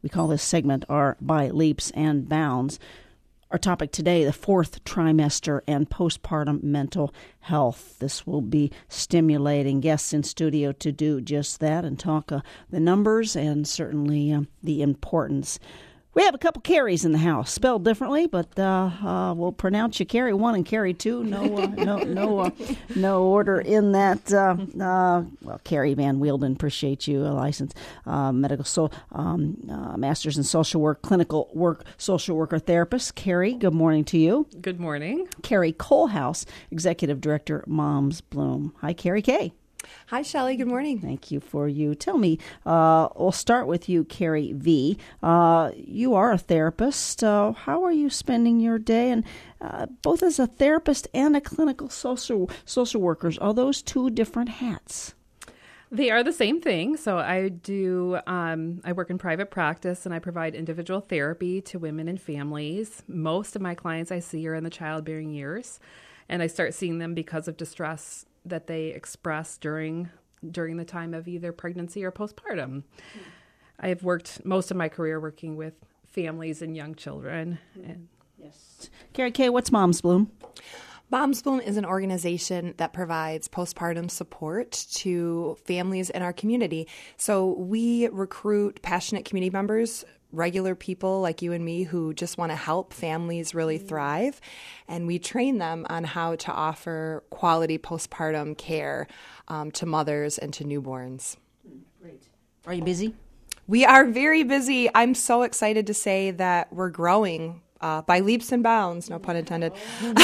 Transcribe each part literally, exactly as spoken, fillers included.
We call this segment our By Leaps and Bounds. Our topic today, the fourth trimester and postpartum mental health. This will be stimulating guests in studio to do just that and talk uh, the numbers and certainly uh, the importance. We have a couple Carries in the house, spelled differently, but uh, uh, we'll pronounce you Carrie one and Carrie two. No, uh, no, no, uh, no order in that. Uh, uh, well, Carrie Van Wielden, appreciate you. A licensed uh, medical so um, uh, master's in social work, clinical work, social worker therapist. Carrie, good morning to you. Good morning. Carrie Kohlhaas, executive director, Moms Bloom. Hi, Carrie K. Hi, Shelley. Good morning. Thank you for you. Tell me, uh, we'll start with you, Carrie V. Uh, you are a therapist. Uh, how are you spending your day? And uh, both as a therapist and a clinical social social worker, are those two different hats? They are the same thing. So I do, um, I work in private practice and I provide individual therapy to women and families. Most of my clients I see are in the childbearing years, and I start seeing them because of distress that they express during during the time of either pregnancy or postpartum. Mm-hmm. I have worked most of my career working with families and young children. Mm-hmm. And yes. Carrie K., what's Moms Bloom? Moms Bloom is an organization that provides postpartum support to families in our community. So we recruit passionate community members, regular people like you and me who just want to help families really thrive. And we train them on how to offer quality postpartum care um, to mothers and to newborns. Great. Are you busy? We are very busy. I'm so excited to say that we're growing Uh, by leaps and bounds, no pun intended. You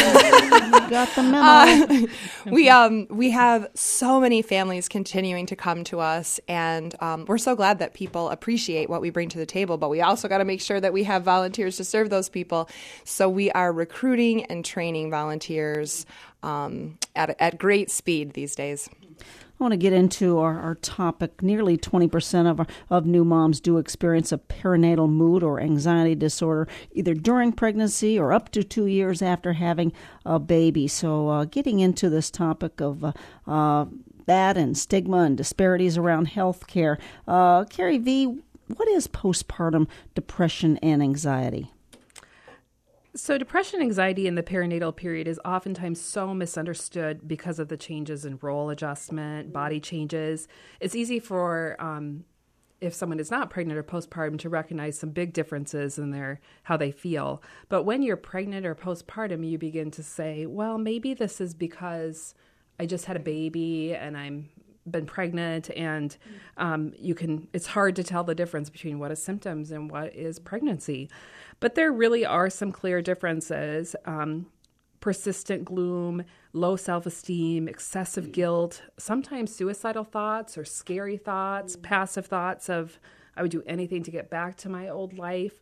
got the memo. Uh, we um we have so many families continuing to come to us, and um, we're so glad that people appreciate what we bring to the table. But we also got to make sure that we have volunteers to serve those people. So we are recruiting and training volunteers um, at at great speed these days. I want to get into our, our topic. Nearly twenty percent of, our, of new moms do experience a perinatal mood or anxiety disorder, either during pregnancy or up to two years after having a baby. So uh, getting into this topic of uh, uh, that and stigma and disparities around health care. Uh, Carrie V., what is postpartum depression and anxiety? So depression and anxiety in the perinatal period is oftentimes so misunderstood because of the changes in role adjustment, body changes. It's easy for, um, if someone is not pregnant or postpartum, to recognize some big differences in their how they feel. But when you're pregnant or postpartum, you begin to say, well, maybe this is because I just had a baby and I'm been pregnant, and um, you can, it's hard to tell the difference between what is symptoms and what is pregnancy. But there really are some clear differences. Um, persistent gloom, low self-esteem, excessive guilt, sometimes suicidal thoughts or scary thoughts, passive thoughts of, I would do anything to get back to my old life,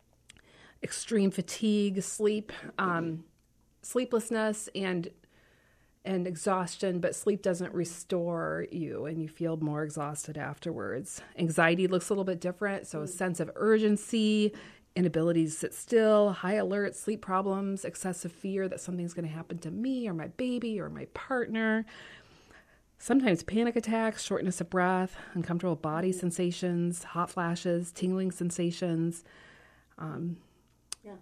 extreme fatigue, sleep, um, sleeplessness, and and exhaustion, but sleep doesn't restore you and you feel more exhausted afterwards. Anxiety looks a little bit different. So a sense of urgency, inability to sit still, high alert, sleep problems, excessive fear that something's going to happen to me or my baby or my partner. Sometimes panic attacks, shortness of breath, uncomfortable body sensations, hot flashes, tingling sensations. Um, yeah.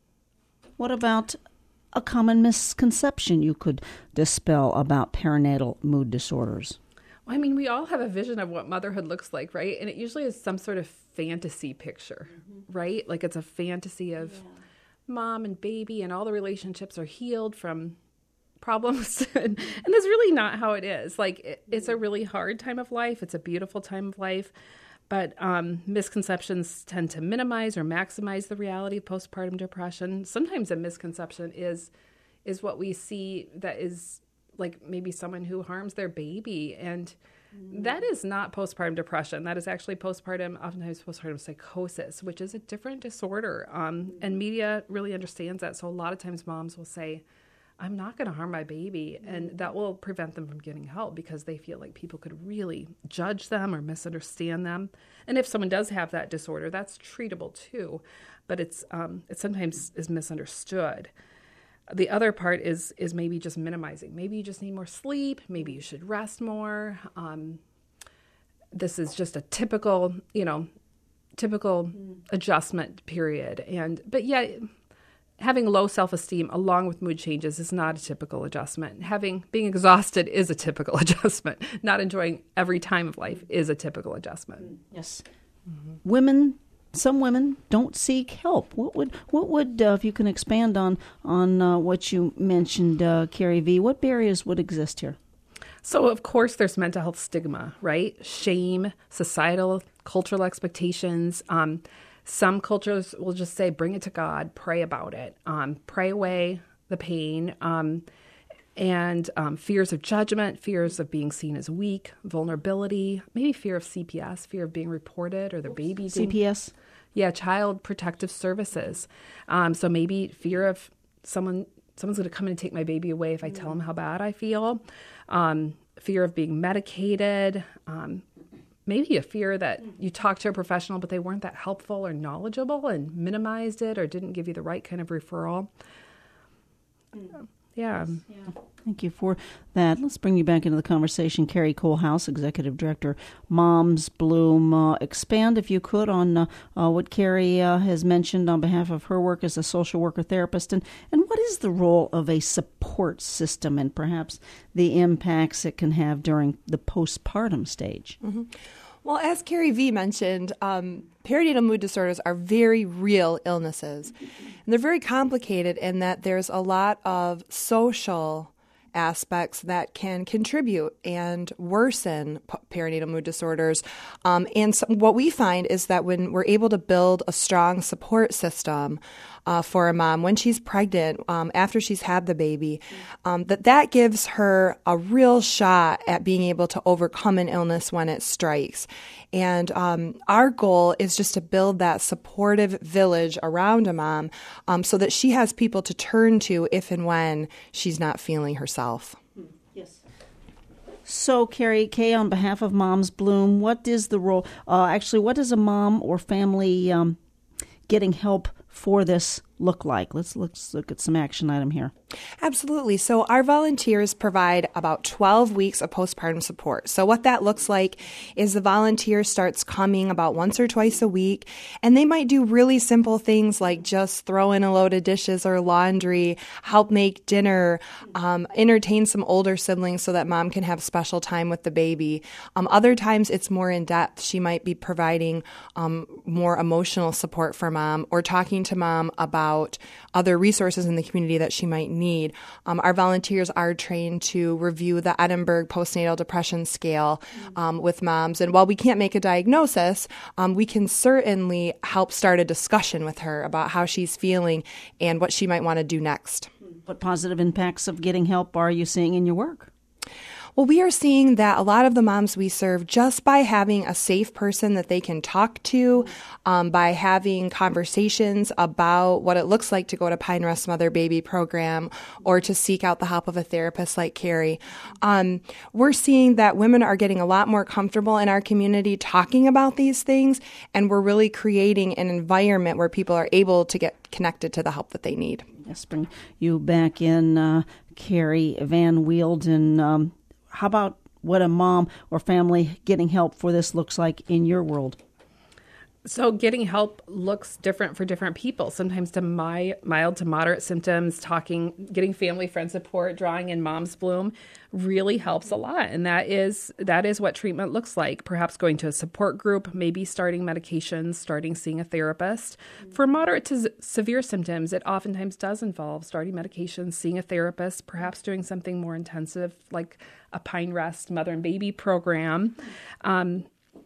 What about a common misconception you could dispel about perinatal mood disorders? Well, I mean, we all have a vision of what motherhood looks like, right? And it usually is some sort of fantasy picture, mm-hmm. right? Like it's a fantasy of yeah. mom and baby and all the relationships are healed from problems. and, and that's really not how it is. Like it, it's a really hard time of life. It's a beautiful time of life. But um, misconceptions tend to minimize or maximize the reality of postpartum depression. Sometimes a misconception is is what we see that is like maybe someone who harms their baby. And mm. that is not postpartum depression. That is actually postpartum, oftentimes postpartum psychosis, which is a different disorder. Um, and media really understands that. So a lot of times moms will say, I'm not going to harm my baby. And that will prevent them from getting help because they feel like people could really judge them or misunderstand them. And if someone does have that disorder, that's treatable too. But it's um, it sometimes is misunderstood. The other part is is maybe just minimizing. Maybe you just need more sleep. Maybe you should rest more. Um, this is just a typical, you know, typical mm. adjustment period. And but yeah, having low self-esteem along with mood changes is not a typical adjustment. Having being exhausted is a typical adjustment. Not enjoying every time of life is a typical adjustment. Yes. Mm-hmm. Women, some women don't seek help. What would what would uh, if you can expand on on uh, what you mentioned, uh, Carrie V? What barriers would exist here? So, of course, there's mental health stigma, right? Shame, societal, cultural expectations. Um, some cultures will just say, bring it to God, pray about it, um, pray away the pain, um, and um, fears of judgment, fears of being seen as weak, vulnerability, maybe fear of C P S, fear of being reported or their baby being... C P S? Yeah, Child Protective Services. Um, so maybe fear of someone... someone's going to come in and take my baby away if I tell them how bad I feel. Um, fear of being medicated. Um, maybe a fear that you talked to a professional, but they weren't that helpful or knowledgeable and minimized it or didn't give you the right kind of referral. Mm. Yeah. yeah. Thank you for that. Let's bring you back into the conversation. Carrie Kohlhaas, Executive Director, Moms Bloom. Uh, expand, if you could, on uh, uh, what Carrie uh, has mentioned on behalf of her work as a social worker therapist, and, and what is the role of a support system and perhaps the impacts it can have during the postpartum stage. Mm-hmm. Well, as Carrie V mentioned, um, perinatal mood disorders are very real illnesses. And they're very complicated in that there's a lot of social aspects that can contribute and worsen p- perinatal mood disorders. Um, and so what we find is that when we're able to build a strong support system uh, for a mom when she's pregnant, um, after she's had the baby, um, that that gives her a real shot at being able to overcome an illness when it strikes. And um, our goal is just to build that supportive village around a mom um, so that she has people to turn to if and when she's not feeling herself. Yes. So, Carrie Kay, on behalf of Moms Bloom, what is the role? Uh, actually, what does a mom or family um, getting help for this look like? Let's let's look at some action item here. Absolutely. So our volunteers provide about twelve weeks of postpartum support. So what that looks like is the volunteer starts coming about once or twice a week, and they might do really simple things like just throw in a load of dishes or laundry, help make dinner, um, entertain some older siblings so that mom can have special time with the baby. Um, other times it's more in depth. She might be providing um, more emotional support for mom or talking to mom about other resources in the community that she might need. Um, our volunteers are trained to review the Edinburgh Postnatal Depression Scale um, with moms. And while we can't make a diagnosis, um, we can certainly help start a discussion with her about how she's feeling and what she might want to do next. What positive impacts of getting help are you seeing in your work? Well, we are seeing that a lot of the moms we serve, just by having a safe person that they can talk to, um, by having conversations about what it looks like to go to Pine Rest Mother Baby program or to seek out the help of a therapist like Carrie, um, we're seeing that women are getting a lot more comfortable in our community talking about these things, and we're really creating an environment where people are able to get connected to the help that they need. Let's bring you back in, uh, Carrie Van Wielden. Um, How about what a mom or family getting help for this looks like in your world? So getting help looks different for different people. Sometimes to my mild to moderate symptoms, talking, getting family friend support, drawing in Moms Bloom really helps a lot. And that is that is what treatment looks like. Perhaps going to a support group, maybe starting medications, starting seeing a therapist. Mm-hmm. For moderate to z- severe symptoms, it oftentimes does involve starting medications, seeing a therapist, perhaps doing something more intensive like a Pine Rest Mother and Baby program. Um,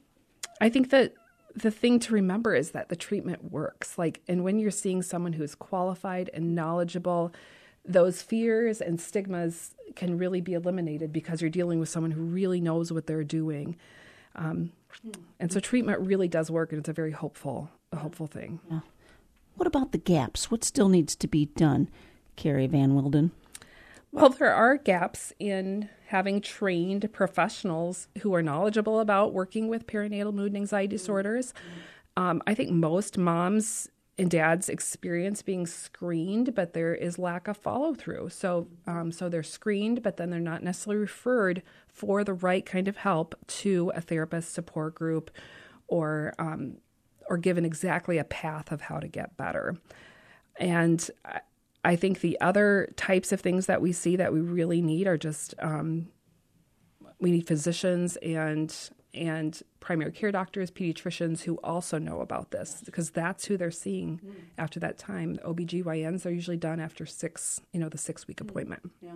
I think that the thing to remember is that the treatment works. Like, and when you're seeing someone who's qualified and knowledgeable, those fears and stigmas can really be eliminated because you're dealing with someone who really knows what they're doing. Um, and so treatment really does work, and it's a very hopeful, a hopeful thing. Yeah. What about the gaps? What still needs to be done, Carrie Van Wielden? Well, there are gaps in having trained professionals who are knowledgeable about working with perinatal mood and anxiety disorders. Um, I think most moms and dads experience being screened, but there is lack of follow through. So, um, so they're screened, but then they're not necessarily referred for the right kind of help to a therapist, support group, or um, or given exactly a path of how to get better. And I think the other types of things that we see that we really need are just um, we need physicians and and primary care doctors, pediatricians who also know about this, because that's who they're seeing mm. after that time. The O B G Y Ns are usually done after six, you know, the six-week mm. appointment. Yeah.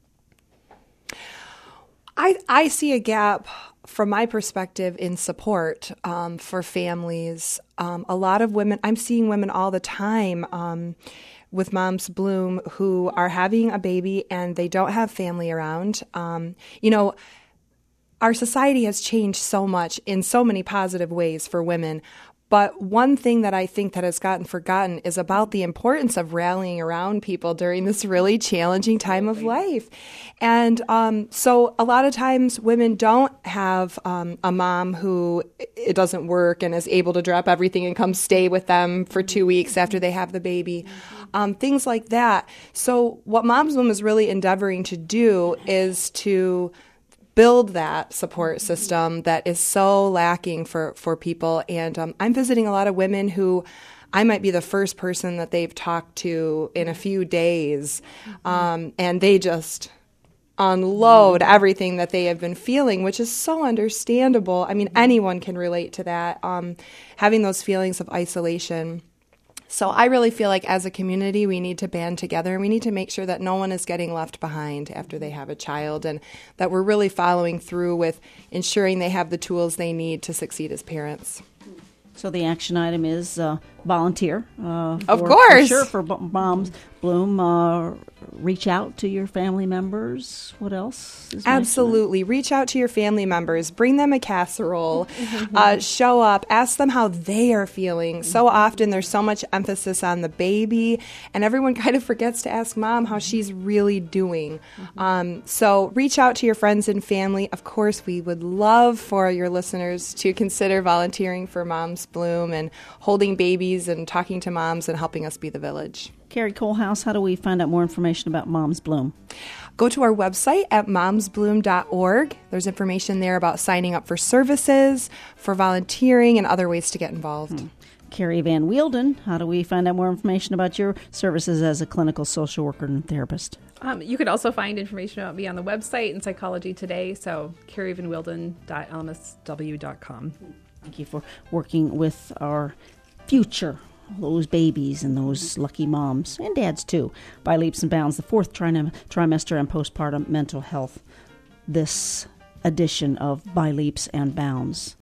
I, I see a gap from my perspective in support um, for families. Um, a lot of women, I'm seeing women all the time um, with Moms Bloom who are having a baby and they don't have family around. Um, you know, our society has changed so much in so many positive ways for women. But one thing that I think that has gotten forgotten is about the importance of rallying around people during this really challenging time of life. And um, so a lot of times women don't have um, a mom who it doesn't work and is able to drop everything and come stay with them for two weeks after they have the baby, um, things like that. So what Moms Bloom is really endeavoring to do is to build that support system that is so lacking for, for people. And um, I'm visiting a lot of women who I might be the first person that they've talked to in a few days. Um, and they just unload everything that they have been feeling, which is so understandable. I mean, anyone can relate to that, um, having those feelings of isolation. So I really feel like as a community, we need to band together and we need to make sure that no one is getting left behind after they have a child, and that we're really following through with ensuring they have the tools they need to succeed as parents. So the action item is uh, volunteer. Uh, of for, course. For sure, for Moms Bloom. Uh, reach out to your family members. What else? Is Absolutely. Reach out to your family members. Bring them a casserole. uh, show up. Ask them how they are feeling. So often there's so much emphasis on the baby, and everyone kind of forgets to ask mom how she's really doing. Um, so reach out to your friends and family. Of course, we would love for your listeners to consider volunteering for Moms Bloom and holding babies and talking to moms and helping us be the village. Carrie Colehouse, how do we find out more information about Moms Bloom? Go to our website at moms bloom dot org. There's information there about signing up for services, for volunteering, and other ways to get involved. Hmm. Carrie Van Wielden, how do we find out more information about your services as a clinical social worker and therapist? Um, you could also find information about me on the website and Psychology Today, so carrie van wielden dot l m s w dot com. Thank you for working with our future, those babies and those lucky moms and dads too. By leaps and bounds, the fourth tri- trimester and postpartum mental health. This edition of By Leaps and Bounds.